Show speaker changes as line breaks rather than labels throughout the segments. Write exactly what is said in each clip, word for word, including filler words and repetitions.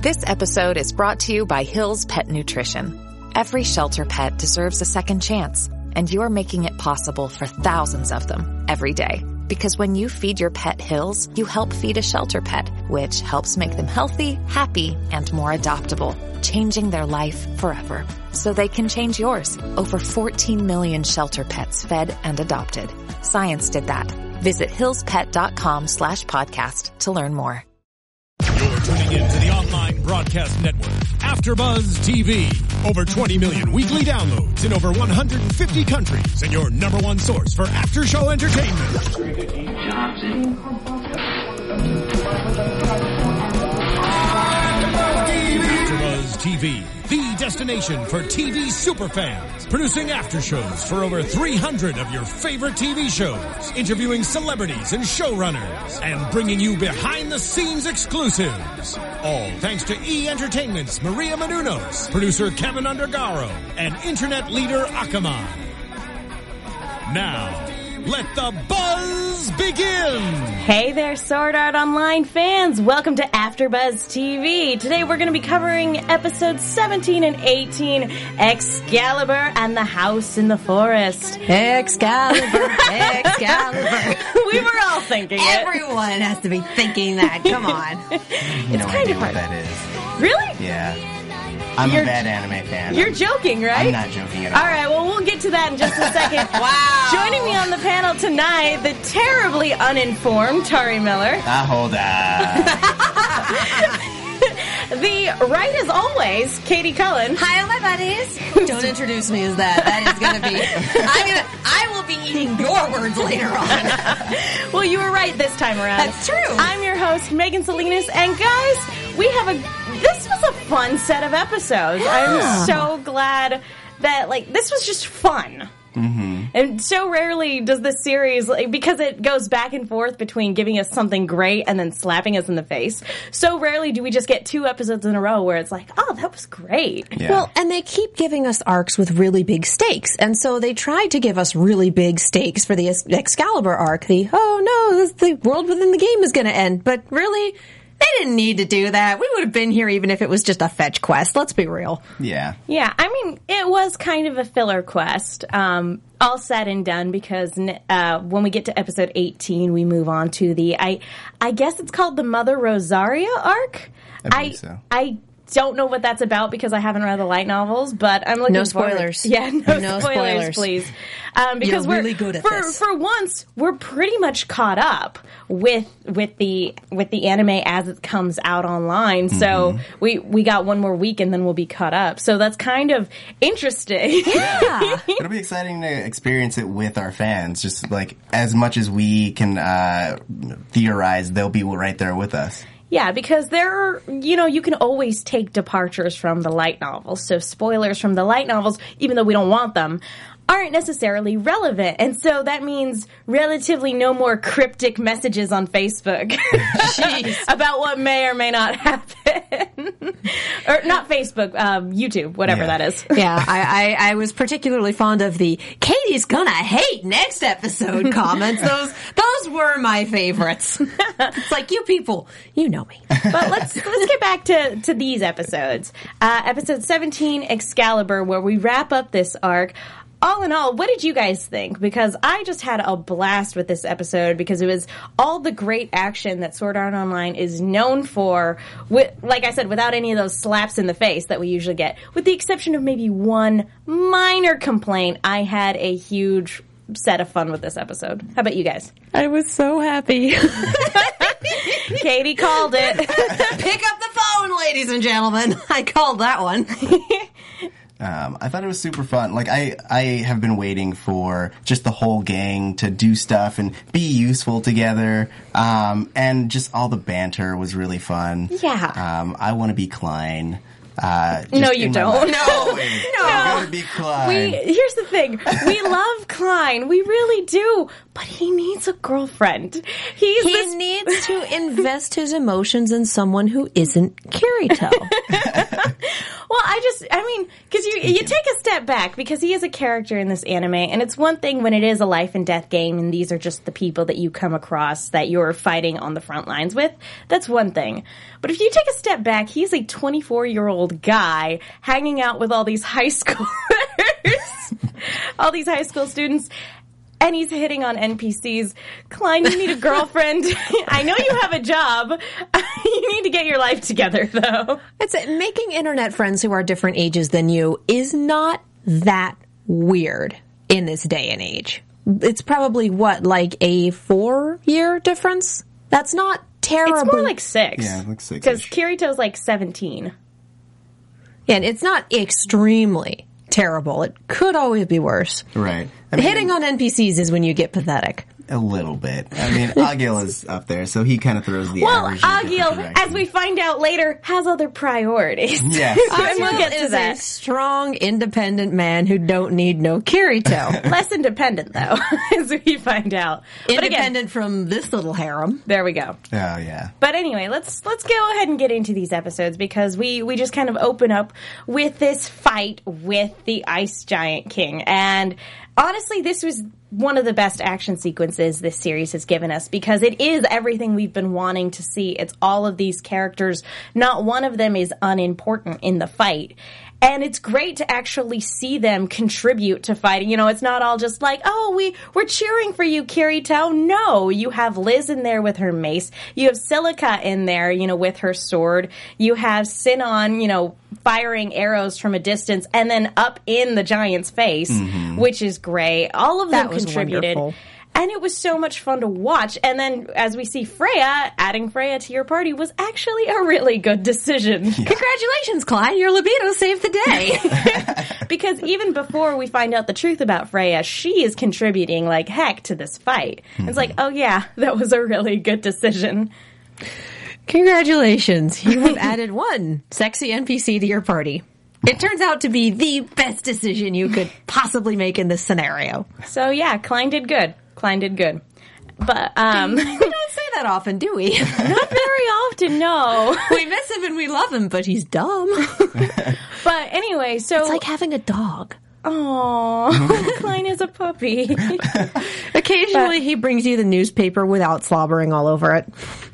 This episode is brought to you by Hill's Pet Nutrition. Every shelter pet deserves a second chance, and you're making it possible for thousands of them every day. Because when you feed your pet Hill's, you help feed a shelter pet, which helps make them healthy, happy, and more adoptable, changing their life forever. So they can change yours. Over fourteen million shelter pets fed and adopted. Science did that. Visit hillspet.com slash podcast to learn more.
You're tuning in to the online broadcast network, AfterBuzz T V. Over twenty million weekly downloads in over one hundred fifty countries, and your number one source for after-show entertainment. AfterBuzz T V, the destination for T V superfans, producing after shows for over three hundred of your favorite T V shows, interviewing celebrities and showrunners, and bringing you behind-the-scenes exclusives. All thanks to E! Entertainment's Maria Menounos, producer Kevin Undergaro, and internet leader Akamai. Now, let the buzz begin!
Hey there, Sword Art Online fans! Welcome to AfterBuzz T V. Today we're going to be covering episodes seventeen and eighteen, Excalibur and the House in the Forest.
Excalibur, Excalibur.
We were all thinking it.
Everyone has to be thinking that. Come on.
It's
no
kind
idea
of
what
hard.
that is.
Really?
Yeah. I'm
You're-
a bad anime fan.
You're
I'm,
joking, right?
I'm not joking at all.
All right, well, we'll get to that in just a second.
Wow.
Joining me on the panel tonight, the terribly uninformed Tari Miller.
Ah, hold on.
The right as always, Katie Cullen.
Hi, all my buddies. Don't introduce me as that. That is going to be... I'm gonna, I will be eating your words later on.
Well, you were right this time around.
That's true.
I'm your host, Megan Salinas, and guys, we have a... This was a fun set of episodes. I'm so glad that, like, this was just fun.
Mm-hmm.
And so rarely does this series, like, because it goes back and forth between giving us something great and then slapping us in the face, so rarely do we just get two episodes in a row where it's like, oh, that was great.
Yeah.
Well, and they keep giving us arcs with really big stakes. And so they tried to give us really big stakes for the Excalibur arc. The, oh no, this, the world within the game is going to end. But really... They didn't need to do that. We would have been here even if it was just a fetch quest. Let's be real.
Yeah.
Yeah, I mean, it was kind of a filler quest, um, all said and done, because uh, when we get to episode eighteen, we move on to the, I I guess it's called the Mother Rosaria arc?
I believe so.
I don't know what that's about because I haven't read the light novels, but I'm looking
No
forward-
spoilers.
Yeah, no,
No
spoilers,
spoilers.
please. Um, because
You're
we're
really good at
for,
this.
For once, we're pretty much caught up with with the with the anime as it comes out online. So
Mm-hmm.
we we got one more week and then we'll be caught up. So that's kind of interesting.
Yeah.
It'll be exciting to experience it with our fans. Just like as much as we can uh, theorize, they'll be right there with us.
Yeah, because there are, you know, you can always take departures from the light novels. So spoilers from the light novels, even though we don't want them, aren't necessarily relevant. And so that means relatively no more cryptic messages on Facebook about what may or may not happen. Or not Facebook, um, YouTube, whatever
Yeah.
that is.
Yeah, I, I, I was particularly fond of the Katie's gonna hate next episode comments. Those those were my favorites. It's like, you people, you know me.
But let's let's get back to, to these episodes. Uh, episode seventeen, Excalibur, where we wrap up this arc. All in all, what did you guys think? Because I just had a blast with this episode because it was all the great action that Sword Art Online is known for, with, like I said, without any of those slaps in the face that we usually get. With the exception of maybe one minor complaint, I had a huge set of fun with this episode. How about you guys?
I was so happy.
Katie called it.
Pick up the phone, ladies and gentlemen. I called that one.
Um, I thought it was super fun. Like, I, I have been waiting for just the whole gang to do stuff and be useful together. Um, and just all the banter was really fun.
Yeah.
Um, I want to be Klein. Uh, just
No, you
in my
don't.
life.
No.
Always. I want to be Klein.
We, here's the thing. We love Klein. We really do. But he needs a girlfriend. He's
He
this...
needs to invest his emotions in someone who isn't Kirito.
Well, I just, I mean, because you you take a step back, because he is a character in this anime, and it's one thing when it is a life and death game, and these are just the people that you come across that you're fighting on the front lines with. That's one thing. But if you take a step back, he's a twenty-four-year-old guy hanging out with all these high schoolers, all these high school students. And he's hitting on N P Cs. Klein, you need a girlfriend. I know you have a job. You need to get your life together, though.
It's making internet friends who are different ages than you is not that weird in this day and age. It's probably, what, like a four-year difference? That's not terrible.
It's more like six.
Yeah, like six.
Because Kirito's like seventeen.
Yeah, and it's not extremely terrible. It could always be worse.
Right. I mean,
Hitting on N P Cs is when you get pathetic.
A little bit. I mean, Agil is up there, so he kind of throws the
Well,
average in a different
Agil,
direction.
as we find out later, has other priorities.
Yes.
And we'll get to
is a
that.
strong, independent man who don't need no Kirito.
Less independent, though, as we find out. But again,
Independent from this little harem.
there we go.
Oh, yeah.
But anyway, let's let's go ahead and get into these episodes, because we, we just kind of open up with this fight with the Ice Giant King. And honestly, this was one of the best action sequences this series has given us, because it is everything we've been wanting to see. It's all of these characters. Not one of them is unimportant in the fight. And it's great to actually see them contribute to fighting. You know, it's not all just like, oh, we, we're cheering for you, Kirito. No, you have Liz in there with her mace. You have Silica in there, you know, with her sword. You have Sinon, you know, firing arrows from a distance and then up in the giant's face, mm-hmm. which is great. All of them
That was
contributed.
wonderful.
And it was so much fun to watch. And then, as we see Freya, adding Freya to your party was actually a really good decision.
Yeah. Congratulations, Clyde. Your libido saved the day.
Because even before we find out the truth about Freya, she is contributing like heck to this fight. Mm-hmm. It's like, oh yeah, that was a really good decision.
Congratulations. You have added one sexy N P C to your party. It turns out to be the best decision you could possibly make in this scenario.
So yeah, Klein did good. Klein did good. But, um...
we don't say that often, do we?
Not very often, no.
We miss him and we love him, but he's dumb.
But anyway, so...
It's like having a dog.
Aww, Klein is a puppy.
Occasionally but, he brings you the newspaper without slobbering all over it.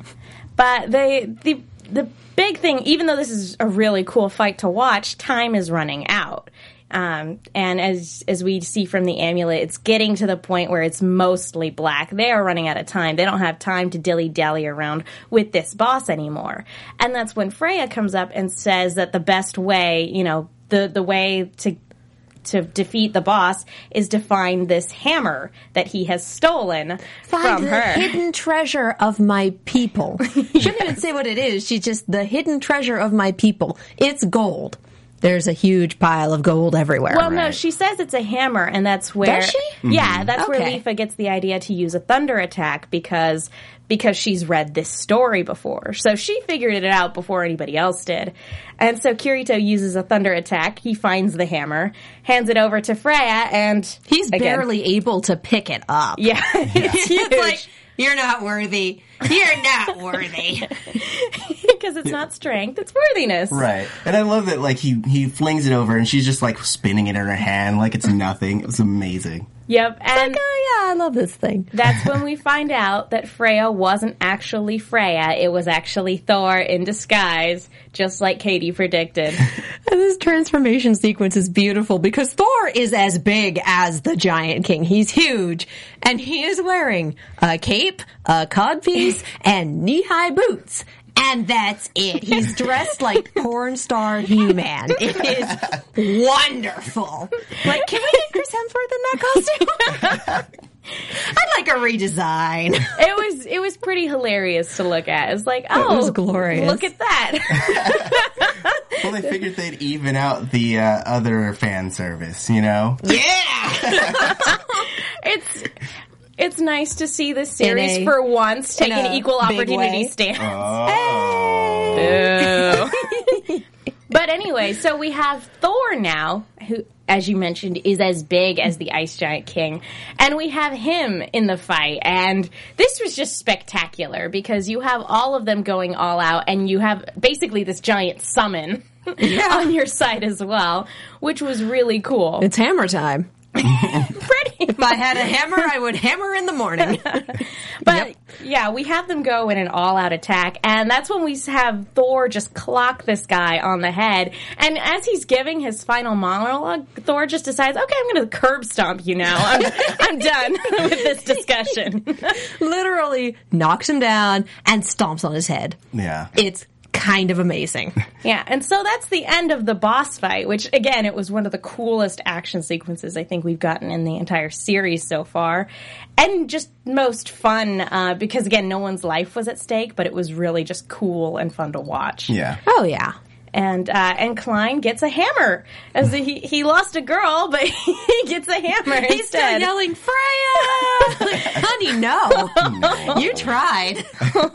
But they, the the big thing, even though this is a really cool fight to watch, time is running out. Um, and as as we see from the amulet, it's getting to the point where it's mostly black. They are running out of time. They don't have time to dilly-dally around with this boss anymore. And that's when Freya comes up and says that the best way, you know, the, the way to to defeat the boss is to find this hammer that he has stolen
find
from
the
her.
Hidden treasure of my people. She shouldn't even say what it is. She's just the hidden treasure of my people. It's gold. There's a huge pile of gold everywhere.
Well, no,
right.
she says it's a hammer, and that's where...
Does she?
Yeah,
Mm-hmm.
that's
Okay.
where Leafa gets the idea to use a thunder attack because because she's read this story before. So she figured it out before anybody else did. And so Kirito uses a thunder attack. He finds the hammer, hands it over to Freya, and...
He's
again,
barely able to pick it up.
Yeah, it's huge.
It's like, you're not worthy. You're not worthy.
Because it's not strength, it's worthiness.
Right. And I love that, like, he, he flings it over and she's just, like, spinning it in her hand like it's nothing. It was amazing.
Yep, and...
Like, oh yeah, I love this thing.
That's when we find out that Freya wasn't actually Freya. It was actually Thor in disguise, just like Katie predicted.
And this transformation sequence is beautiful because Thor is as big as the Giant King. He's huge, and he is wearing a cape, a codpiece, and knee-high boots. And that's it. He's dressed like porn star He-Man. It is wonderful. Like, can we get Chris Hemsworth in that costume? I'd like a redesign.
It was it was pretty hilarious to look at. It's like, oh,
was glorious.
Look at that.
Well, they figured they'd even out the uh, other fan service, you know?
Yeah!
it's it's nice to see this series
a-
for once take
in
an
a
equal
big
opportunity
way.
stance.
Oh.
Boo. But anyway, so we have Thor now, who, as you mentioned, is as big as the Ice Giant King. And we have him in the fight. And this was just spectacular because you have all of them going all out and you have basically this giant summon
Yeah.
on your side as well, which was really cool.
It's hammer time.
Pretty
If I had a hammer, I would hammer in the morning.
But
Yep.
yeah, we have them go in an all-out attack, and that's when we have Thor just clock this guy on the head. And as he's giving his final monologue, Thor just decides, "Okay, I'm going to curb stomp you now. I'm, I'm done with this discussion."
Literally knocks him down and stomps on his head.
Yeah.
It's kind of amazing.
Yeah, and so that's the end of the boss fight, which, again, it was one of the coolest action sequences I think we've gotten in the entire series so far. And just most fun, uh, because, again, no one's life was at stake, but it was really just cool and fun to watch.
Yeah.
Oh, yeah.
And uh, and Klein gets a hammer. As he he lost a girl, but he gets a hammer
He's still
instead.
yelling, Freya! Honey, no.
No.
You tried.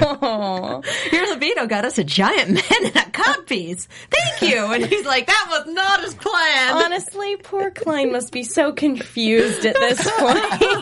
Your libido got us a giant man in a codpiece. Thank you. And he's like, that was not his plan.
Honestly, poor Klein must be so confused at this point.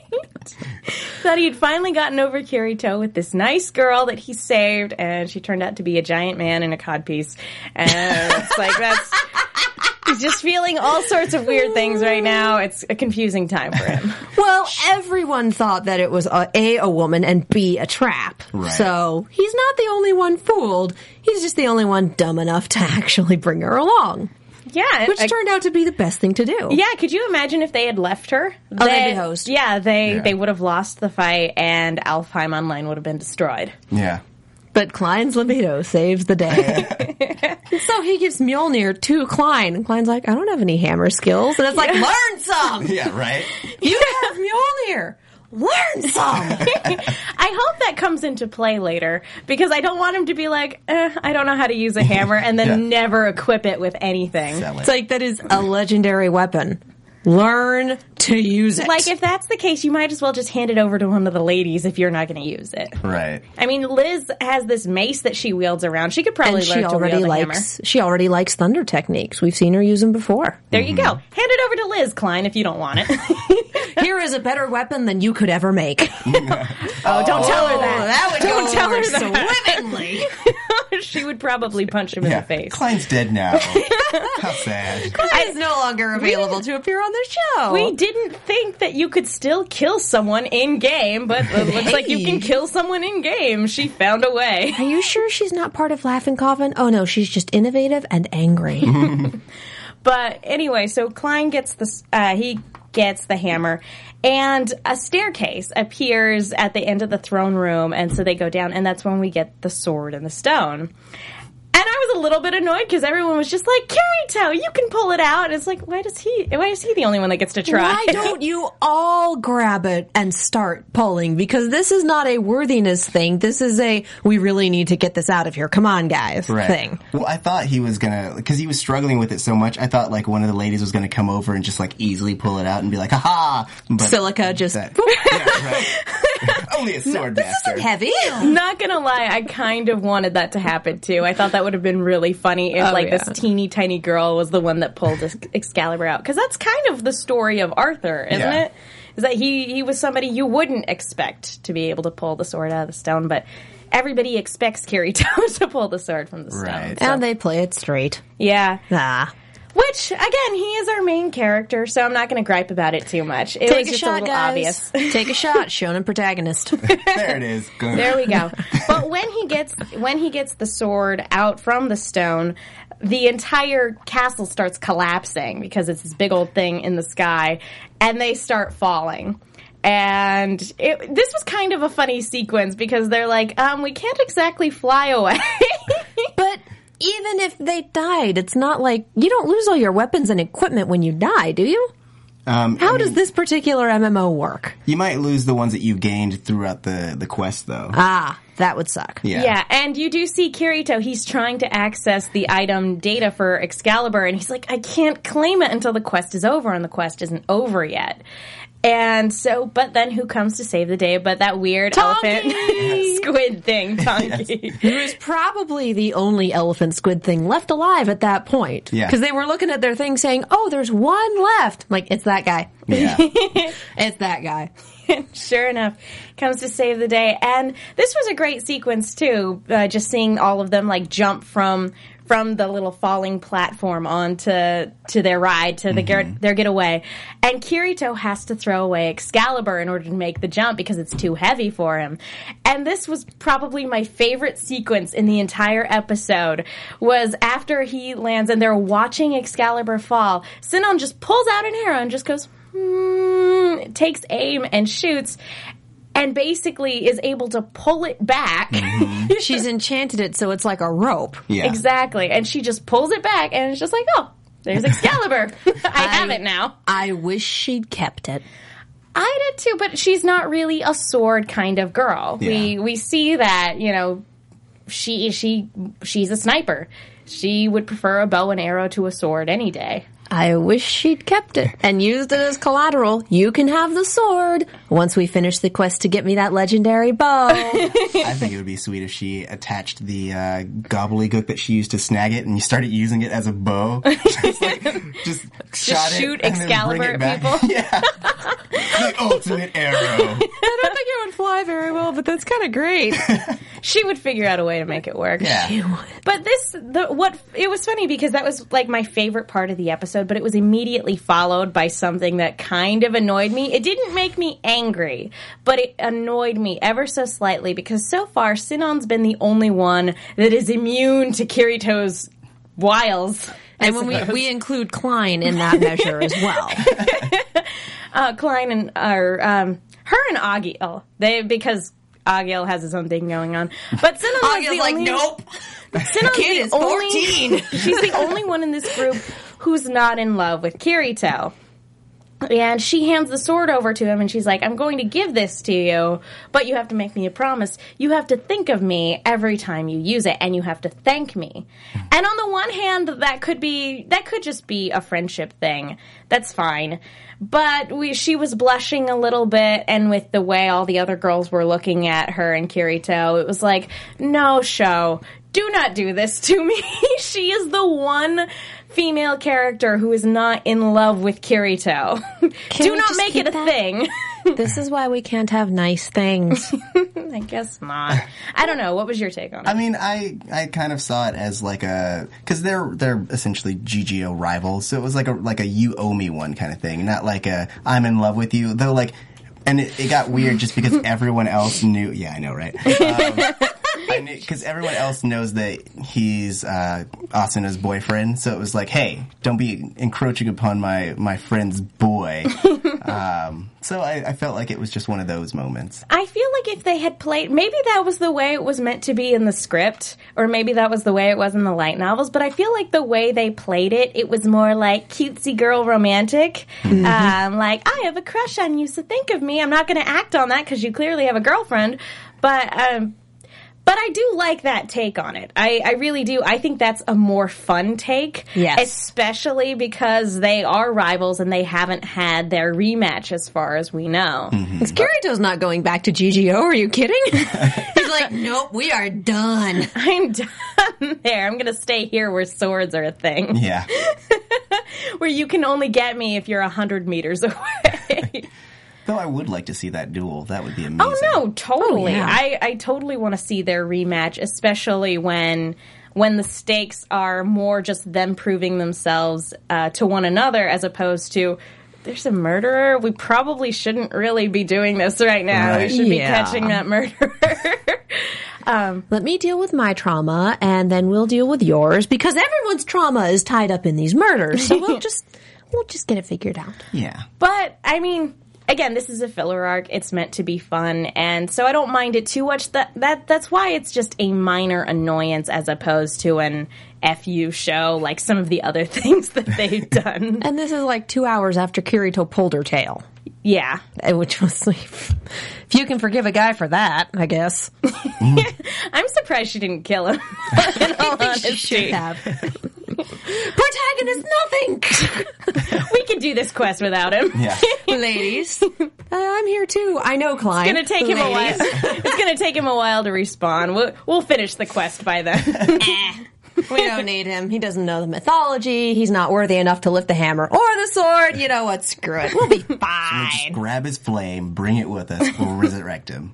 That he'd finally gotten over Kirito with this nice girl that he saved, and she turned out to be a giant man in a codpiece. And it's like, that's... He's just feeling all sorts of weird things right now. It's a confusing time for him.
Well, everyone thought that it was a, a, a woman and B, a trap.
Right.
So he's not the only one fooled. He's just the only one dumb enough to actually bring her along.
Yeah.
Which
I-
turned out to be the best thing to do.
Yeah, could you imagine if they had left her?
Oh, they'd
They-
be host.
Yeah, they,
Yeah.
they would have lost the fight, and Alfheim Online would have been destroyed.
Yeah.
But Klein's libido saves the day. And so he gives Mjolnir to Klein. And Klein's like, I don't have any hammer skills. And it's like, learn some!
Yeah, right?
You have Mjolnir! Learn some!
I hope that comes into play later, because I don't want him to be like, eh, I don't know how to use a hammer, and then
Yeah.
never equip it with anything.
Sell it.
It's like, that is a legendary weapon. Learn to use it.
Like, if that's the case, you might as well just hand it over to one of the ladies if you're not going to use it.
Right.
I mean, Liz has this mace that she wields around. She could probably
and she
learn to
already
wield a hammer.
likes she already likes thunder techniques. We've seen her use them before.
There you go. Hand it over to Liz, Klein, if you don't want it.
Here is a better weapon than you could ever make.
Oh, don't tell her that.
that would
Don't
go
tell
over
her that.
swimmingly.
She would probably punch him in
Yeah.
the face.
Klein's dead now. How sad.
Klein is no longer available to appear on the show.
We didn't think that you could still kill someone in game, but it looks like you
Hey.
can kill someone in game. She found a way.
Are you sure she's not part of Laughing Coffin? Oh no, she's just innovative and angry.
But anyway, so Klein gets the uh, he gets the hammer, and a staircase appears at the end of the throne room, and so they go down, and that's when we get the sword and the stone. And I was a little bit annoyed because everyone was just like, Kirito, you can pull it out. And it's like, why does he? Why is he the only one that gets to try?
Why don't you all grab it and start pulling? Because this is not a worthiness thing. This is a, we really need to get this out of here. Come on, guys,
Right.
thing.
Well, I thought he was gonna, because he was struggling with it so much, I thought like one of the ladies was gonna come over and just like easily pull it out and be like, haha! But
Silica just,
that- yeah, right. Only a sword master.
heavy.
Not gonna lie, I kind of wanted that to happen too. I thought that would have been really funny if
Oh,
like
yeah.
this teeny tiny girl was the one that pulled Ex- Excalibur out, because that's kind of the story of Arthur, isn't
Yeah.
it? Is that he he was somebody you wouldn't expect to be able to pull the sword out of the stone, but everybody expects Kirito to pull the sword from the stone.
Right.
So,
And they play it straight.
yeah.
Ah.
Which, again, he is our main character, so I'm not going to gripe about it too much. It
Take
was
a
just
shot,
a little
guys.
obvious.
Take a shot. Shonen protagonist.
There it is. Good.
There we go. But when he gets when he gets the sword out from the stone, the entire castle starts collapsing because it's this big old thing in the sky, and they start falling. And it, this was kind of a funny sequence because they're like, um, we can't exactly fly away.
But even if they died, it's not like you don't lose all your weapons and equipment when you die, do you?
Um,
How
I
does
mean,
this particular M M O work?
You might lose the ones that you gained throughout the, the quest, though.
Ah, that would suck.
Yeah.
Yeah, and you do see Kirito, he's trying to access the item data for Excalibur, and he's like, I can't claim it until the quest is over, and the quest isn't over yet. And so, but then who comes to save the day but that weird elephant squid thing, Tonki.
He was probably the only elephant squid thing left alive at that point.
Yeah.
Because they were looking at their thing saying, oh, there's one left. I'm like, it's that guy.
Yeah.
It's that guy.
Sure enough, comes to save the day. And this was a great sequence, too, uh, just seeing all of them, like, jump from from the little falling platform onto to their ride, to the mm-hmm. their getaway. And Kirito has to throw away Excalibur in order to make the jump because it's too heavy for him. And this was probably my favorite sequence in the entire episode, was after he lands and they're watching Excalibur fall, Sinon just pulls out an arrow and just goes, hmm, takes aim and shoots, and basically is able to pull it back.
Mm-hmm. She's enchanted it so it's like a rope.
Yeah.
Exactly. And she just pulls it back, and it's just like, oh, there's Excalibur. I, I have it now.
I wish she'd kept it.
I did too, but she's not really a sword kind of girl. Yeah. We we see that, you know, she she she's a sniper. She would prefer a bow and arrow to a sword any day.
I wish she'd kept it and used it as collateral. You can have the sword once we finish the quest to get me that legendary bow.
I think it would be sweet if she attached the uh, gobbledygook that she used to snag it and you started using it as a bow. just like, just,
just
shot
shoot
it and
Excalibur
then bring it
at
back.
people.
Yeah. The ultimate arrow.
I don't think it would fly very well, but that's kind of great.
She would figure out a way to make it work.
Yeah.
She would.
But this, the what, it was funny because that was like my favorite part of the episode, but it was immediately followed by something that kind of annoyed me. It didn't make me angry, but it annoyed me ever so slightly because so far Sinon's been the only one that is immune to Kirito's wiles.
And when we, we include Klein in that measure as well.
uh, Klein and, or, um, her and Agiel, they, because Agiel has his own thing going on. But Sinon's
Agiel's
the
like,
only,
nope.
Sinon's
Kid
the
is
only,
fourteen.
She's the only one in this group who's not in love with Kirito. And she hands the sword over to him and she's like, I'm going to give this to you, but you have to make me a promise. You have to think of me every time you use it and you have to thank me. And on the one hand, that could be, that could just be a friendship thing. That's fine. But we, she was blushing a little bit, and with the way all the other girls were looking at her and Kirito, it was like, no, show, do not do this to me. She is the one female character who is not in love with Kirito. Do not make it a that? thing.
This is why we can't have nice things.
I guess not. I don't know. What was your take on it?
I mean, I I kind of saw it as like a, because they're they're essentially G G O rivals, so it was like a like a you owe me one kind of thing, not like a I'm in love with you. Though, like, and it, it got weird just because everyone else knew. Yeah, I know, right? Um, because everyone else knows that he's uh, Asuna's boyfriend, so it was like, hey, don't be encroaching upon my, my friend's boy. um, so I, I felt like it was just one of those moments.
I feel like if they had played, maybe that was the way it was meant to be in the script, or maybe that was the way it was in the light novels, but I feel like the way they played it, it was more like cutesy girl romantic. Mm-hmm. Um, like, I have a crush on you, so think of me. I'm not going to act on that because you clearly have a girlfriend, but... Um, But I do like that take on it. I, I really do. I think that's a more fun take.
Yes.
Especially because they are rivals and they haven't had their rematch as far as we know.
Mm-hmm. Kirito's not going back to G G O. Are you kidding? He's like, nope, we are done.
I'm done there. I'm going to stay here where swords are a thing.
Yeah.
Where you can only get me if you're one hundred meters away.
Though I would like to see that duel. That would be amazing.
Oh, no, totally.
Oh, yeah.
I, I totally want to see their rematch, especially when when the stakes are more just them proving themselves uh, to one another as opposed to, there's a murderer. We probably shouldn't really be doing this right now.
Right.
We should
Yeah.
be catching that murderer. um,
Let me deal with my trauma, and then we'll deal with yours, because everyone's trauma is tied up in these murders. So we'll just we'll just get it figured out.
Yeah.
but, I mean... Again, this is a filler arc. It's meant to be fun, and so I don't mind it too much. That that that's why it's just a minor annoyance as opposed to an F U show like some of the other things that they've done.
And this is like two hours after Kirito pulled her tail.
Yeah.
Which was like, if you can forgive a guy for that, I guess.
I'm surprised she didn't kill him. In all honesty.
Should have. Protagonist nothing!
We could do this quest without him.
Yeah.
Ladies, uh, I'm here too. I know, Klein.
It's gonna take him a while. It's gonna take him a while to respawn. We'll, we'll finish the quest by then.
We don't need him. He doesn't know the mythology. He's not worthy enough to lift the hammer or the sword. You know what? Screw it. We'll be
Just
fine.
grab his flame, bring it with us. We'll resurrect him.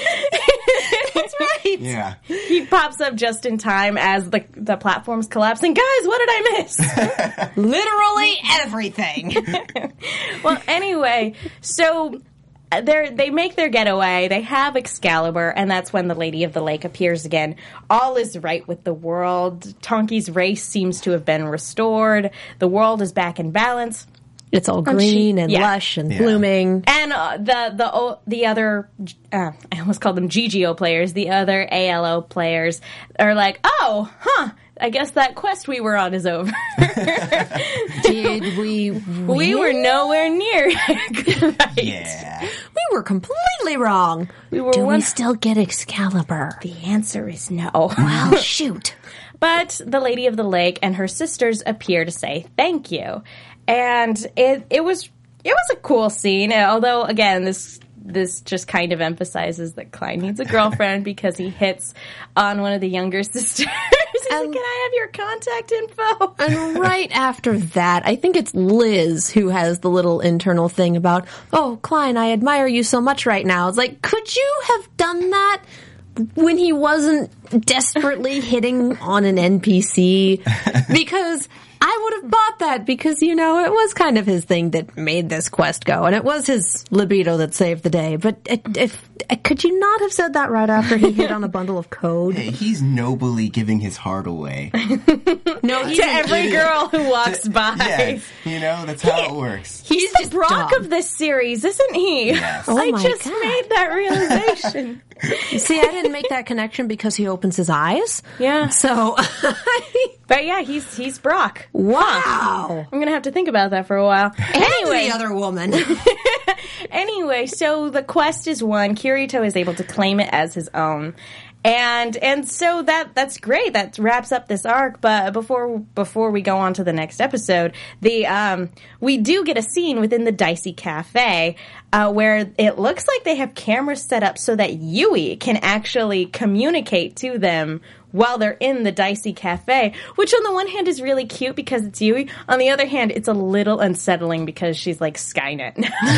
That's right.
Yeah.
He pops up just in time as the the platform's collapsing. Guys, what did I miss?
Literally everything.
Well, anyway, so they they make their getaway. They have Excalibur, and that's when the Lady of the Lake appears again. All is right with the world. Tonki's race seems to have been restored. The world is back in balance.
It's all
And she-
green and
yeah.
lush and
Yeah.
blooming.
And uh, the the o- the other, uh, I almost called them G G O players. The other A L O players are like, oh, huh. I guess that quest we were on is over.
Did we?
We were nowhere near. Right.
Yeah.
We were completely wrong.
We were
Do
one-
we still get Excalibur?
The answer is no.
Well, shoot.
But the Lady of the Lake and her sisters appear to say thank you. And it it was it was a cool scene, although again this this just kind of emphasizes that Klein needs a girlfriend because he hits on one of the younger sisters. He's like,
Um,
can I have your contact info?
And right after that, I think it's Liz who has the little internal thing about, oh, Klein, I admire you so much right now. It's like, could you have done that when he wasn't desperately hitting on an N P C? Because I would have bought that because, you know, it was kind of his thing that made this quest go, and it was his libido that saved the day. But it, if could you not have said that right after he hit on a bundle of code?
Hey, he's nobly giving his heart away.
No, he's
To every
idiot.
girl who walks by.
Yeah, you know, that's how it works.
He's the Brock
dumb.
of this series, isn't he?
Yes.
Oh
I
my
just
God.
made that realization.
See, I didn't make that connection because he opens his eyes.
Yeah.
So,
But yeah, he's he's Brock.
wow.
I'm gonna have to think about that for a while.
Anyway, the other woman.
Anyway, so the quest is won. Kirito is able to claim it as his own. And and so that that's great. That wraps up this arc. But before before we go on to the next episode, the um we do get a scene within the Dicey Cafe uh, where it looks like they have cameras set up so that Yui can actually communicate to them while they're in the Dicey Cafe, which on the one hand is really cute because it's Yui. On the other hand, it's a little unsettling because she's like Skynet.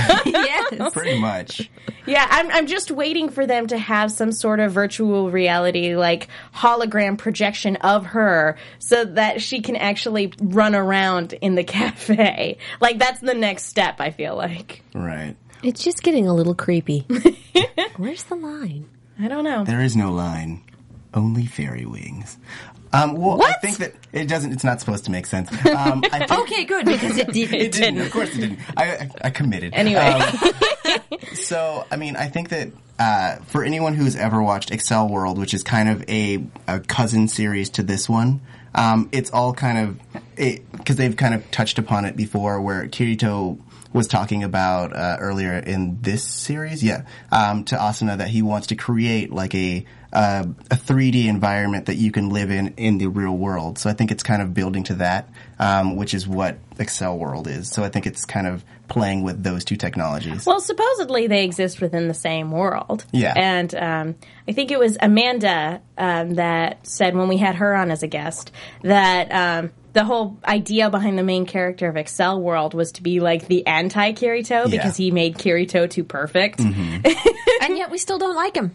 Yes.
Pretty much.
Yeah, I'm I'm just waiting for them to have some sort of virtual reality, like hologram projection of her so that she can actually run around in the cafe. Like, that's the next step, I feel like.
Right.
It's just getting a little creepy. Where's the line?
I don't know.
There is no line. Only fairy wings. Um, well, I
What?
think that it doesn't, it's not supposed to make sense. Um, I think
Okay, good, because it did.
it didn't. Of course it didn't. I, I, I committed.
Anyway.
Um, so, I mean, I think that uh, for anyone who's ever watched Excel World, which is kind of a, a cousin series to this one, um, it's all kind of, because they've kind of touched upon it before, where Kirito was talking about uh, earlier in this series, yeah, um, to Asuna that he wants to create like a uh, a three D environment that you can live in in the real world. So I think it's kind of building to that, um, which is what Excel World is. So I think it's kind of playing with those two technologies.
Well, supposedly they exist within the same world.
Yeah.
And um, I think it was Amanda um, that said when we had her on as a guest that um, the whole idea behind the main character of Excel World was to be like the anti-Kirito because he made Kirito too perfect.
And yet we still don't like him.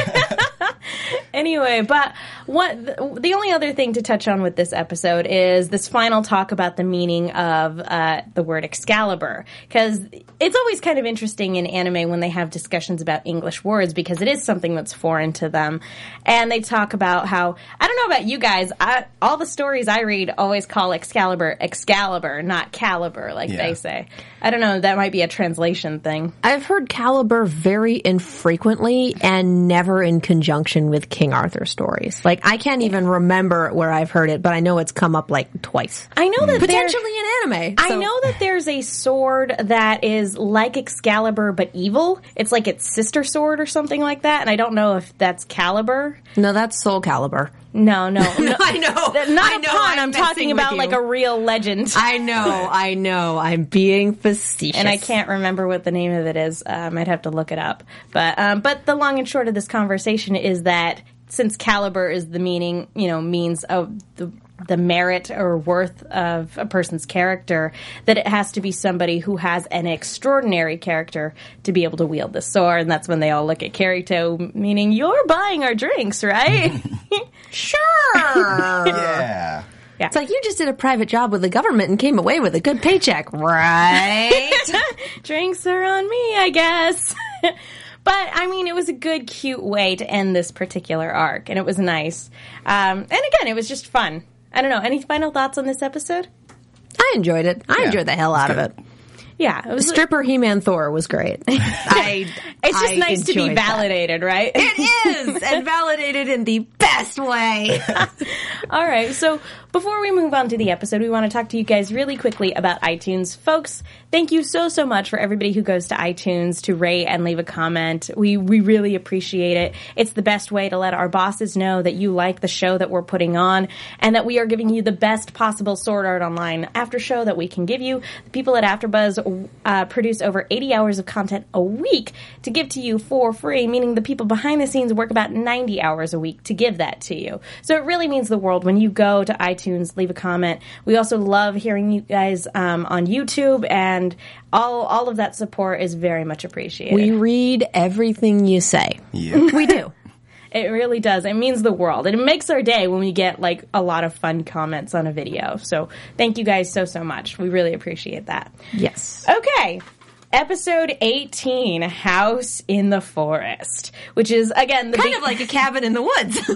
Anyway, but what the, the only other thing to touch on with this episode is this final talk about the meaning of uh, the word Excalibur, because it's always kind of interesting in anime when they have discussions about English words because it is something that's foreign to them, and they talk about how I don't know about you guys, I, all the stories I read always call Excalibur Excalibur, not Caliber, like
Yeah.
they say. I don't know, that might be a translation thing.
I've heard Caliber very infrequently and never in conjunction with King Arthur stories. Like, I can't even remember where I've heard it, but I know it's come up like twice.
I know that there-
Potentially in anime.
I
so-
know that there's a sword that is like Excalibur but evil. It's like its sister sword or something like that, and I don't know if that's Caliber.
No, that's Soul Calibur.
No, no. no
I know.
Th- Not
I
a
know,
pun.
I'm
I'm,
messing
talking
with
about
you.
like a real legend.
I know, I know. I'm being facetious.
and I can't remember what the name of it is. Um, I'd have to look it up. But um, but the long and short of this conversation is that since caliber is the meaning, you know, means of the the merit or worth of a person's character, that it has to be somebody who has an extraordinary character to be able to wield the sword. And that's when they all look at Kirito, meaning, you're buying our drinks, right?
Sure.
Yeah.
Yeah.
It's like, you just did a private job with the government and came away with a good paycheck, right?
Drinks are on me, I guess. But, I mean, it was a good, cute way to end this particular arc, and it was nice. Um, and again, it was just fun. I don't know. Any final thoughts on this episode?
I enjoyed it. I
Yeah,
enjoyed the hell out of it.
Yeah. It was
Stripper He-Man Thor was great. I,
It's just
I
nice to be
enjoyed that.
validated, right?
It is, and validated in the best way.
All right. So before we move on to the episode, we want to talk to you guys really quickly about iTunes. Folks, thank you so, so much for everybody who goes to iTunes to rate and leave a comment. We we really appreciate it. It's the best way to let our bosses know that you like the show that we're putting on and that we are giving you the best possible Sword Art Online after show that we can give you. The people at AfterBuzz uh, produce over eighty hours of content a week to give to you for free, meaning the people behind the scenes work about ninety hours a week to give that to you. So it really means the world when you go to iTunes, leave a comment. We also love hearing you guys um, on YouTube, and all all of that support is very much appreciated.
We read everything you say.
Yeah.
We do.
It really does. It means the world. And it makes our day when we get, like, a lot of fun comments on a video. So thank you guys so, so much. We really appreciate that.
Yes.
Okay. Episode eighteen, House in the Forest, which is, again, the
Kind
big,
of like a cabin in the woods.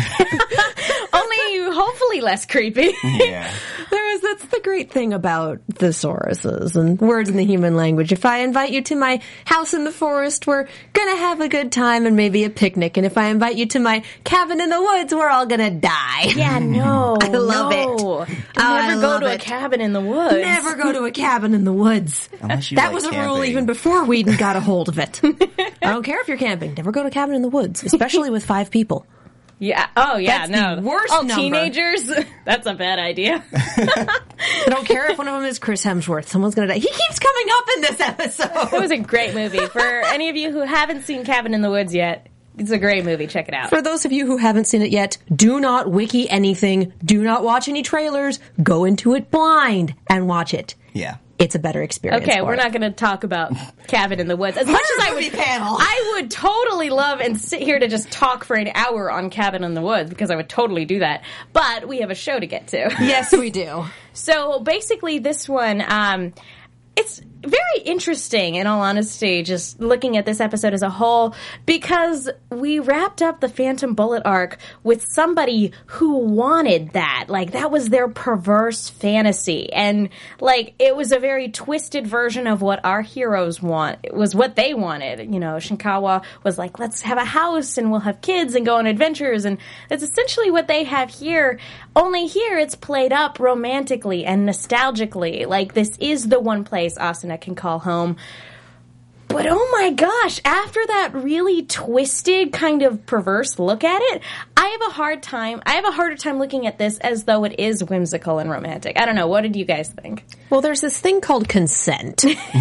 only hopefully less creepy.
Yeah.
There is, that's the great thing about thesauruses and words in the human language. If I invite you to my house in the forest, we're gonna have a good time and maybe a picnic. And if I invite you to my cabin in the woods, we're all gonna die.
Yeah, no.
I love
no.
it.
Don't
Oh,
never
I
go
love
to a
it.
cabin in the woods.
Never go to a cabin in the woods.
Unless you
That
like
was a
camping.
rule even before Whedon got a hold of it. I don't care if you're camping. Never go to a cabin in the woods, especially with five people.
Yeah. Oh, yeah,
That's
no.
the worst
All
number.
teenagers? That's a bad idea.
I don't care if one of them is Chris Hemsworth. Someone's going to die. He keeps coming up in this episode.
It was a great movie. For any of you who haven't seen Cabin in the Woods yet, it's a great movie. Check it out.
For those of you who haven't seen it yet, do not wiki anything. Do not watch any trailers. Go into it blind and watch it.
Yeah.
It's a better experience.
Okay,
for
we're
it.
not going to talk about Cabin in the Woods. As much as I
Movie
would,
panel.
I would totally love and sit here to just talk for an hour on Cabin in the Woods, because I would totally do that. But we have a show to get to.
Yes, we do.
So basically, this one, um, it's very interesting, in all honesty, just looking at this episode as a whole, because we wrapped up the Phantom Bullet arc with somebody who wanted that. Like, that was their perverse fantasy. And, like, it was a very twisted version of what our heroes want. It was what they wanted. You know, Shinkawa was like, let's have a house and we'll have kids and go on adventures. And that's essentially what they have here. Only here it's played up romantically and nostalgically. Like, this is the one place Asuna can call home. But oh my gosh, after that really twisted, kind of perverse look at it, I have a hard time, I have a harder time looking at this as though it is whimsical and romantic. I don't know, what did you guys think?
Well, there's this thing called consent.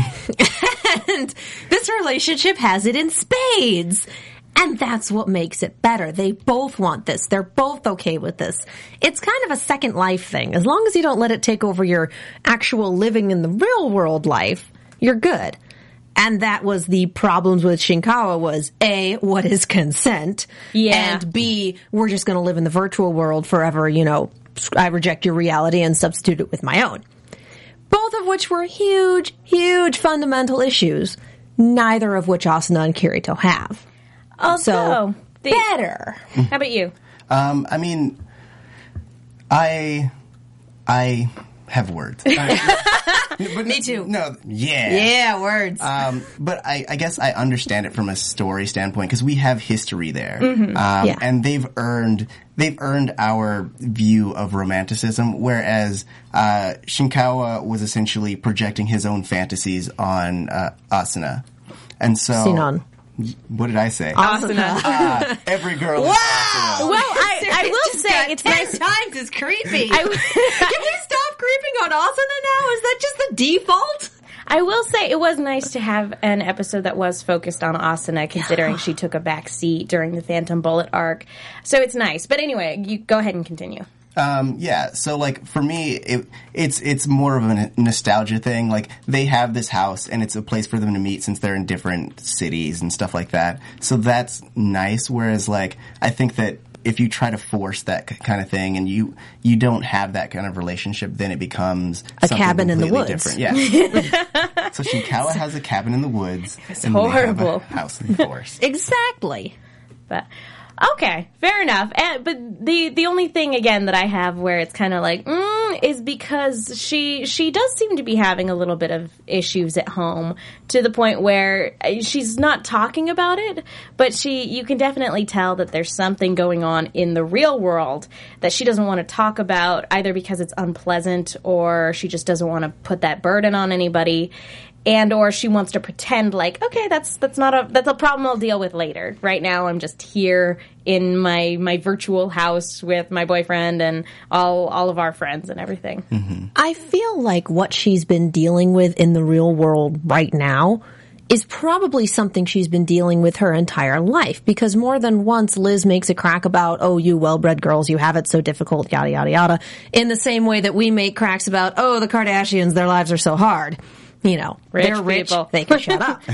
And this relationship has it in spades. And that's what makes it better. They both want this. They're both okay with this. It's kind of a second life thing. As long as you don't let it take over your actual living in the real world life, you're good. And that was the problems with Shinkawa was, A, what is consent?
Yeah.
And B, we're just going to live in the virtual world forever, you know, I reject your reality and substitute it with my own. Both of which were huge, huge fundamental issues, neither of which Asuna and Kirito have.
Also,
So,
the,
better.
how about you?
Um, I mean, I, I have words. But
Me too.
No, yeah.
Yeah, words.
Um, but I, I guess I understand it from a story standpoint because we have history there,
Mm-hmm.
um,
Yeah.
and they've earned they've earned our view of romanticism. Whereas uh, Shinkawa was essentially projecting his own fantasies on uh, Asuna, and so
Sinon.
what did I say?
Asuna.
Uh, every girl. Is Asuna.
Well, I, I will say it's nice.
times is creepy.
I,
Can we stop creeping on Asuna now? Is that just the default?
I will say it was nice to have an episode that was focused on Asuna, considering she took a back seat during the Phantom Bullet arc. So it's nice. But anyway, you go ahead and continue.
Um, yeah, so like for me, it, it's it's more of a nostalgia thing. Like they have this house, and it's a place for them to meet since they're in different cities and stuff like that. So that's nice. Whereas, like I think that if you try to force that kind of thing, and you you don't have that kind of relationship, then it becomes
a
something
cabin in the woods.
Different. Yeah. So Shinkawa has a cabin in the woods.
It's
and
horrible.
They have a house in the forest.
Exactly.
But okay, fair enough. And, but the the only thing again that I have where it's kind of like mm, is because she she does seem to be having a little bit of issues at home, to the point where she's not talking about it, but she you can definitely tell that there's something going on in the real world that she doesn't want to talk about, either because it's unpleasant or she just doesn't want to put that burden on anybody. And or she wants to pretend like, okay, that's that's not a that's a problem I'll deal with later. Right now, I'm just here in my my virtual house with my boyfriend and all all of our friends and everything.
Mm-hmm.
I feel like what she's been dealing with in the real world right now is probably something she's been dealing with her entire life, because more than once Liz makes a crack about, oh, you well-bred girls, you have it so difficult, yada, yada, yada, in the same way that we make cracks about, oh, the Kardashians, their lives are so hard. You know,
rich
they're rich,
people.
They can shut up.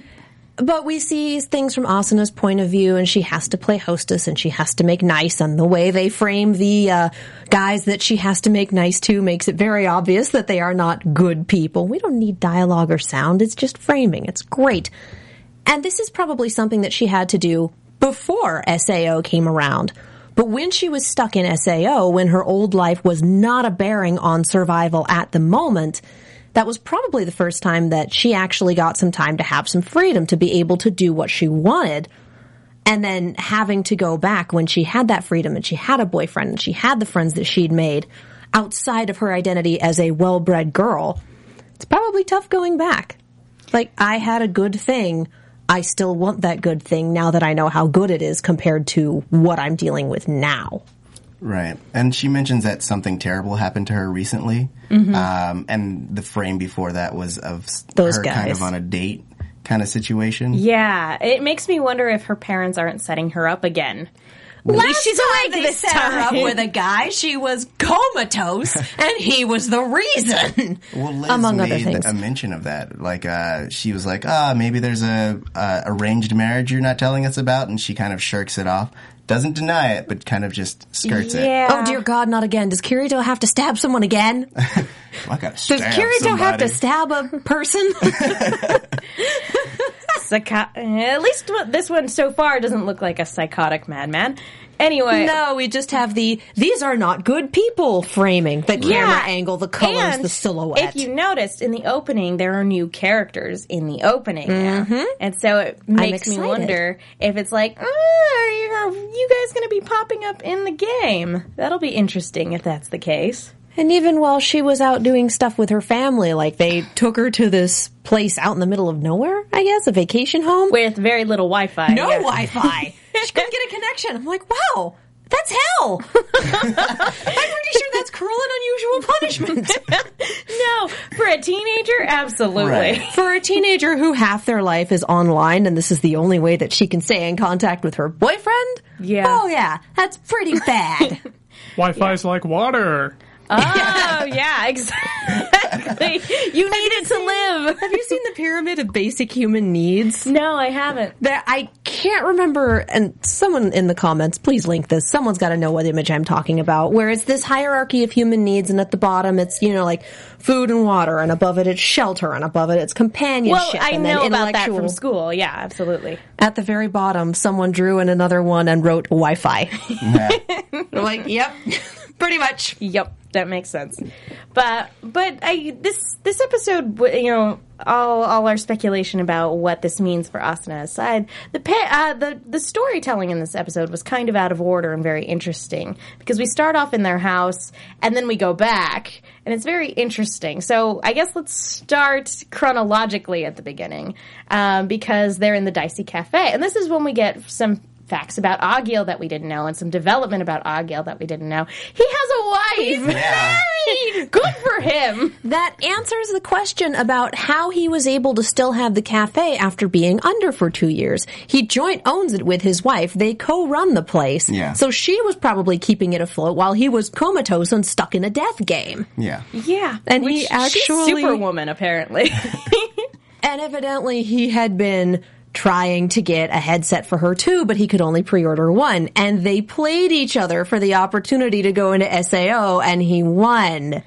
But we see things from Asuna's point of view, and she has to play hostess, and she has to make nice, and the way they frame the uh, guys that she has to make nice to makes it very obvious that they are not good people. We don't need dialogue or sound, it's just framing. It's great. And this is probably something that she had to do before S A O came around. But when she was stuck in S A O, when her old life was not a bearing on survival at the moment, that was probably the first time that she actually got some time to have some freedom to be able to do what she wanted. And then having to go back when she had that freedom and she had a boyfriend and she had the friends that she'd made outside of her identity as a well-bred girl, it's probably tough going back. Like, I had a good thing. I still want that good thing now that I know how good it is compared to what I'm dealing with now.
Right. And she mentions that something terrible happened to her recently. Mm-hmm. Um, and the frame before that was of
Those
her
guys.
kind of on a date kind of situation.
Yeah, it makes me wonder if her parents aren't setting her up again. At
Last
least she's
time
awake
they
this
set her up
time.
with a guy, she was comatose, and he was the reason.
Well, Liz
among
made
other things.
a mention of that. Like, uh, she was like, ah, maybe there's a uh, arranged marriage you're not telling us about, and she kind of shirks it off. Doesn't deny it, but kind of just skirts
Yeah.
Oh dear God, not again. Does Kirito have to stab someone again?
it. Well, I gotta
Does
stab
Kirito
somebody.
have to stab a person?
Psycho- At least this one so far doesn't look like a psychotic madman. Anyway.
No, we just have the, these are not good people framing. The camera
Yeah.
angle, the colors,
And
the silhouette.
If you noticed, in the opening, there are new characters in the opening now. And so it makes me
excited.
wonder if it's like, oh, are, you, are you guys going to be popping up in the game? That'll be interesting if that's the case.
And even while she was out doing stuff with her family, like they took her to this place out in the middle of nowhere, I guess, a vacation home.
With very little Wi-Fi.
No
yeah.
Wi-Fi. She couldn't get a connection. I'm like, wow, that's hell. I'm pretty sure that's cruel and unusual punishment.
No, for a teenager, absolutely.
Right.
For a teenager who half their life is online and this is the only way that she can stay in contact with her boyfriend?
Yeah.
Oh, yeah, that's pretty bad.
Wi-Fi's like water.
Oh, yeah, exactly. You need it to live.
Have you seen the Pyramid of Basic Human Needs?
No, I haven't.
That I can't remember, and someone in the comments, please link this. Someone's got to know what image I'm talking about, where it's this hierarchy of human needs, and at the bottom it's, you know, like food and water, and above it it's shelter, and above it it's companionship.
Well, I
and then
know about that
intellectual.
from school. Yeah, absolutely.
At the very bottom, someone drew in another one and wrote Wi-Fi.
Yeah.
I'm like, yep, pretty much.
Yep, that makes sense. But but I this this episode, you know, all all our speculation about what this means for Asuna aside, the pa- uh, the the storytelling in this episode was kind of out of order and very interesting, because we start off in their house and then we go back, and it's very interesting. So I guess let's start chronologically at the beginning, um, because they're in the Dicey Cafe, and this is when we get some facts about Agheel that we didn't know, and some development about Agheel that we didn't know. He has a
wife.
Yeah.
Good for him.
That answers the question about how he was able to still have the cafe after being under for two years. He joint owns it with his wife. They co-run the place.
Yeah.
So she was probably keeping it afloat while he was comatose and stuck in a death game.
Yeah.
Yeah.
And
Which
he
she's
actually-
Superwoman, apparently.
And evidently he had been trying to get a headset for her too, but he could only pre-order one. And they played each other for the opportunity to go into S A O, and he won.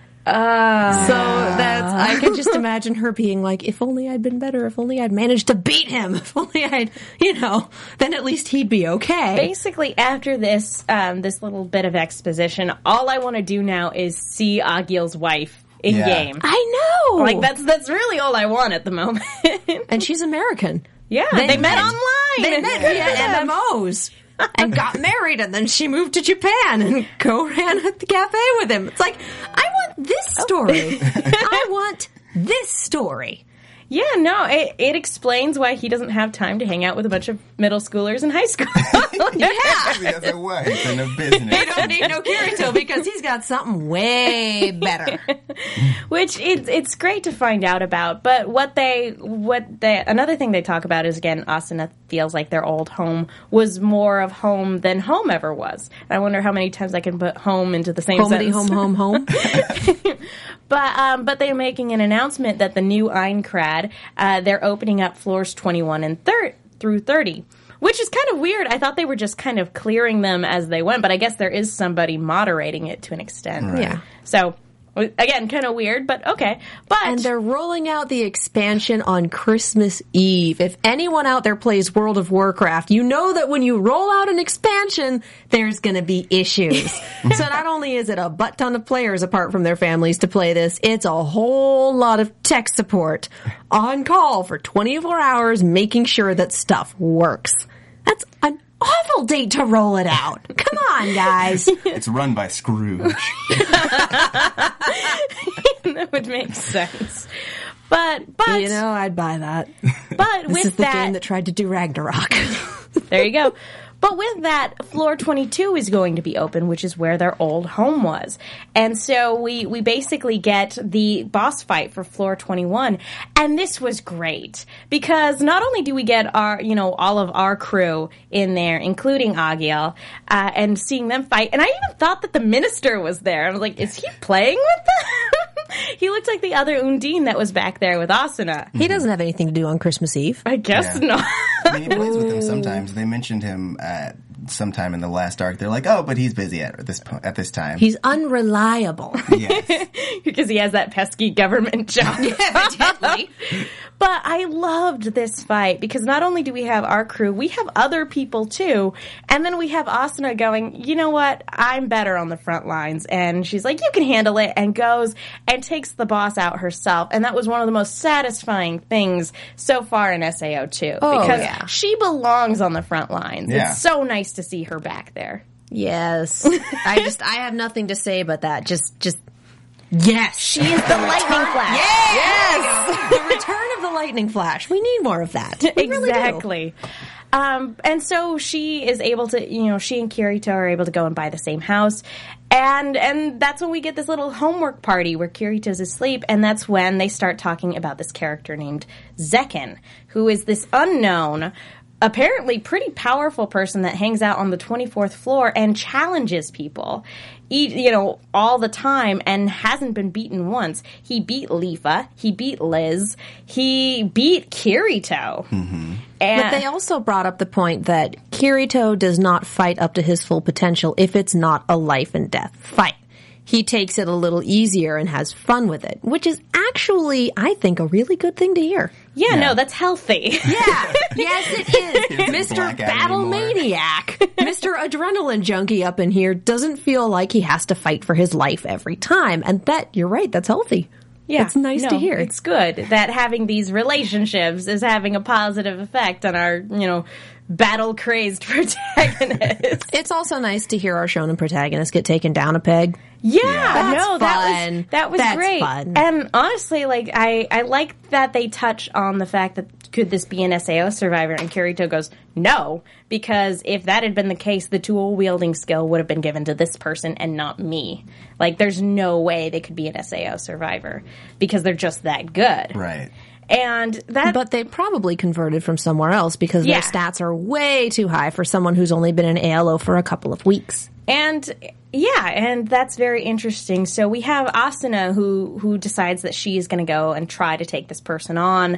Uh, so that's, I can just imagine her being like, if only I'd been better, if only I'd managed to beat him, if only I'd, you know, then at least he'd be okay.
Basically, after this, um, this little bit of exposition, all I want to do now is see Agil's wife in
Yeah.
game.
I know!
Like, that's, that's really all I want at the moment.
And she's American.
Yeah, they, met online.
They met via M M Os. And got married, and then she moved to Japan and co-ran at the cafe with him. It's like, I want this story. I want this story.
Yeah, no, it, it explains why he doesn't have time to hang out with a bunch of middle schoolers in high school.
Yeah.
He has a wife and a business.
You don't need no Kirito because he's got something way better.
Which it's it's great to find out about. But what they what they another thing they talk about is, again, Asuna feels like their old home was more of home than home ever was. I wonder how many times I can put home into the same
Homedy,
sentence.
home, home, home.
But um, but they're making an announcement that the new Aincrad, uh, they're opening up floors twenty-one and thir- through thirty, which is kind of weird. I thought they were just kind of clearing them as they went, but I guess there is somebody moderating it to an extent.
Right.
Yeah.
So, again, kind of weird, but okay. But
And they're rolling out the expansion on Christmas Eve. If anyone out there plays World of Warcraft, you know that when you roll out an expansion, there's going to be issues. So not only is it a butt ton of players apart from their families to play this, it's a whole lot of tech support on call for twenty-four hours, making sure that stuff works. That's an awful date to roll it out. Come on, guys.
It's run by Scrooge.
that would make sense. But but
You know, I'd buy that.
but
This
with
is the
that,
game that tried to do Ragnarok.
there you go. But with that, floor twenty-two is going to be open, which is where their old home was. And so we, we basically get the boss fight for floor twenty-one. And this was great because not only do we get our, you know, all of our crew in there, including Agil, uh, and seeing them fight. And I even thought that the minister was there. I was like, is he playing with them? He looked like the other Undine that was back there with Asuna.
He doesn't have anything to do on Christmas Eve.
I guess
Yeah.
not.
I mean, he plays with them sometimes. They mentioned him at sometime in the last arc. They're like, oh, but he's busy at this po- at this time.
He's unreliable.
yes.
Because he has that pesky government job.
Evidently.
But I loved this fight because not only do we have our crew, we have other people too. And then we have Asuna going, you know what? I'm better on the front lines. And she's like, you can handle it, and goes and takes the boss out herself. And that was one of the most satisfying things so far in S A O two.
Oh,
because
yeah.
she belongs on the front lines.
Yeah.
It's so nice to see her back there.
Yes. I just, I have nothing to say but that. Just, just, yes.
She is the lightning flash.
Yes! The return of the lightning flash. We need more of that. We really do.
Exactly. Um, and so she is able to, you know, she and Kirito are able to go and buy the same house. And and that's when we get this little homework party where Kirito's asleep. And that's when they start talking about this character named Zekken, who is this unknown, apparently pretty powerful person that hangs out on the twenty-fourth floor and challenges people, eat, you know, all the time and hasn't been beaten once. He beat Leafa. He beat Liz. He beat Kirito. Mm-hmm. And
But they also brought up the point that Kirito does not fight up to his full potential if it's not a life and death fight. He takes it a little easier and has fun with it, which is actually, I think, a really good thing to hear.
yeah,
Yeah.
no, that's healthy.
Yeah, yes it is.
doesn't
Mister
black out
Battle
anymore.
Maniac, Mister Adrenaline Junkie up in here doesn't feel like he has to fight for his life every time. And that, you're right, that's healthy.
Yeah,
It's nice
no,
to hear.
It's good that having these relationships is having a positive effect on our, you know, battle-crazed protagonist.
It's also nice to hear our shonen protagonists get taken down a peg.
Yeah,
That's
no, that
fun.
was that was
That's
great.
fun.
And honestly, like I, I like that they touch on the fact that could this be an S A O survivor? And Kirito goes, no, because if that had been the case, the tool wielding skill would have been given to this person and not me. Like, there's no way they could be an S A O survivor because they're just that good.
Right.
And that,
But they probably converted from somewhere else because
Yeah.
their stats are way too high for someone who's only been in A L O for a couple of weeks.
And yeah, and that's very interesting. So we have Asuna who who decides that she is going to go and try to take this person on.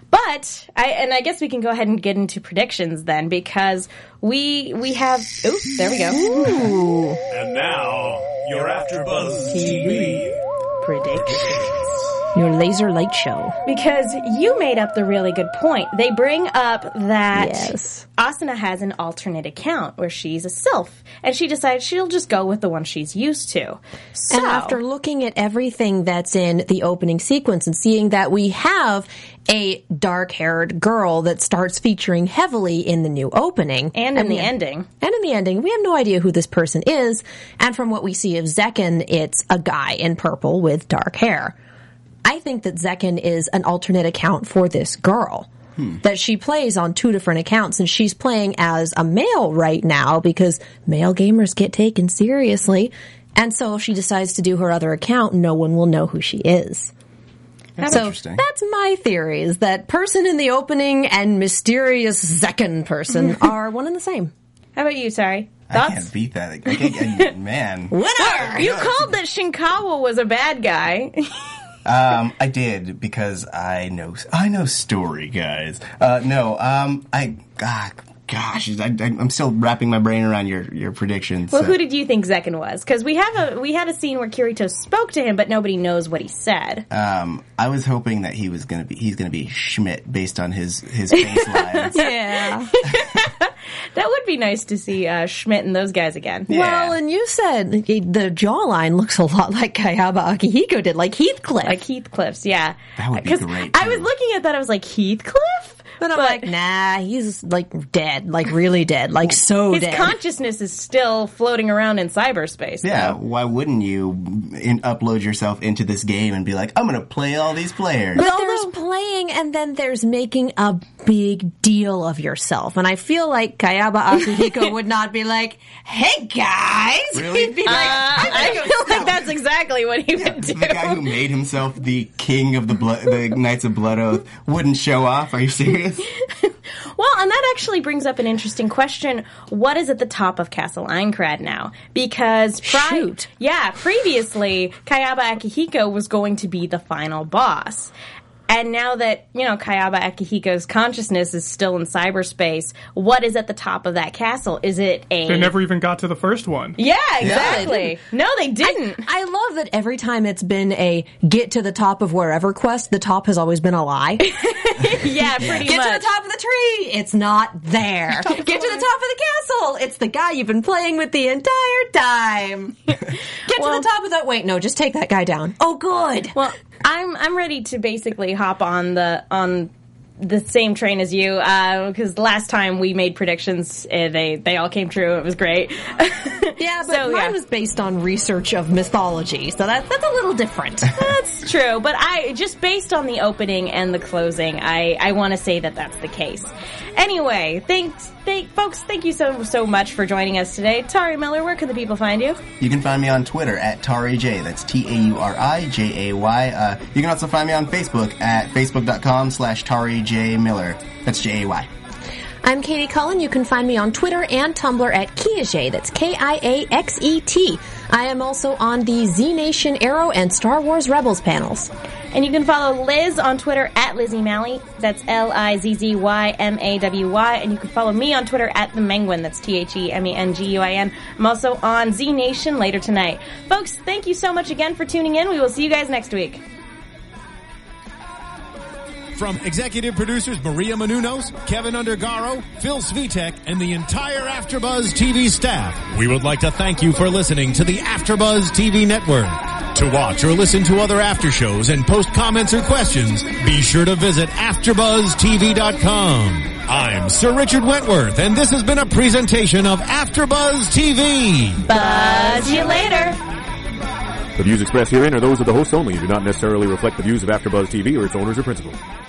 But I and I guess we can go ahead and get into predictions then, because we we have ooh, there we go.
Ooh.
And now, your AfterBuzz T V
Predictions.
Your laser light show.
Because you made up the really good point. They bring up that
Yes.
Asuna has an alternate account where she's a sylph, and she decides she'll just go with the one she's used to. So,
And after looking at everything that's in the opening sequence and seeing that we have a dark-haired girl that starts featuring heavily in the new opening.
and in the ending.
And in the ending, we have no idea who this person is. And from what we see of Zekken, it's a guy in purple with dark hair. I think that Zekken is an alternate account for this girl. Hmm. That she plays on two different accounts, and she's playing as a male right now because male gamers get taken seriously. And so if she decides to do her other account, no one will know who she is.
That's
so
interesting.
that's my theory, is that person in the opening and mysterious Zekken person are one and the same.
How about you, sorry?
I
Thoughts?
can't beat that. I can't, I, man.
Winner!
You called that Shinkawa was a bad guy.
Um, I did because I know I know story, guys. Uh, no, um, I ah, gosh, I, I, I'm still wrapping my brain around your your predictions.
Well,
so.
who did you think Zekken was? Because we have a we had a scene where Kirito spoke to him, but nobody knows what he said.
Um, I was hoping that he was gonna be he's gonna be Schmidt based on his his face lines.
Yeah.
That would be nice to see uh, Schmidt and those guys again.
Yeah.
Well, and you said the jawline looks a lot like Kayaba Akihiko did, like Heathcliff.
Like Heathcliff's, yeah.
That would be
'Cause
great,
I was
too.
looking at that, I was like, Heathcliff?
but I'm like, nah, he's like dead, like really dead, like so
His
dead.
consciousness is still floating around in cyberspace.
Yeah,
though.
why wouldn't you in, upload yourself into this game and be like, I'm gonna play all these players?
But there's playing, and then there's making a big deal of yourself. And I feel like Kayaba Akihiko would not be like, hey guys!
Really?
He'd be
Uh,
like,
I feel like that's exactly what he
Yeah,
would
the
do.
guy who made himself the king of the blood, the Knights of Blood Oath wouldn't show off. Are you serious?
Well, and that actually brings up an interesting question. What is at the top of Castle Aincrad now? Because pri-
Shoot.
yeah, previously Kayaba Akihiko was going to be the final boss. And now that, you know, Kayaba Akihiko's consciousness is still in cyberspace, what is at the top of that castle? Is it a...
They never even got to the first one.
Yeah,
they
exactly.
didn't.
no, they didn't.
I love that every time it's been a get to the top of wherever quest, the top has always been a lie. Get
yeah, pretty
to
much.
the top of the tree, it's not there. Get to the top of the castle, it's the guy you've been playing with the entire time. Get
Well-
to the top of that. Wait, no, just take that guy down. Oh, good.
Well, I'm I'm ready to basically hop on the on the same train as you because last time we made predictions, uh, they they all came true. It was great.
Yeah, but
So,
mine
yeah.
was based on research of mythology, so that, that's a little different.
That's true, but I just based on the opening and the closing, I I want to say that that's the case. Anyway, thanks, thank folks. Thank you so so much for joining us today, Tari Miller. Where can the people find you?
You can find me on Twitter at TariJ. That's T A U R I J A Y. Uh, you can also find me on Facebook at facebook.com slash TariJ Miller. That's J A Y.
I'm Katie Cullen. You can find me on Twitter and Tumblr at Kiaxet. That's K I A X E T. I am also on the Z Nation Arrow and Star Wars Rebels panels.
And you can follow Liz on Twitter at Lizzie Malley. That's L I Z Z Y M A W Y. And you can follow me on Twitter at The Menguin. That's T H E M E N G U I N. I'm also on Z Nation later tonight. Folks, thank you so much again for tuning in. We will see you guys next week.
From executive producers Maria Menounos, Kevin Undergaro, Phil Svitek, and the entire AfterBuzz T V staff, we would like to thank you for listening to the AfterBuzz T V network. To watch or listen to other after shows and post comments or questions, be sure to visit after buzz t v dot com. I'm Sir Richard Wentworth, and this has been a presentation of AfterBuzz T V.
Buzz you later.
The views expressed herein are those of the hosts only and do not necessarily reflect the views of AfterBuzz T V or its owners or principals.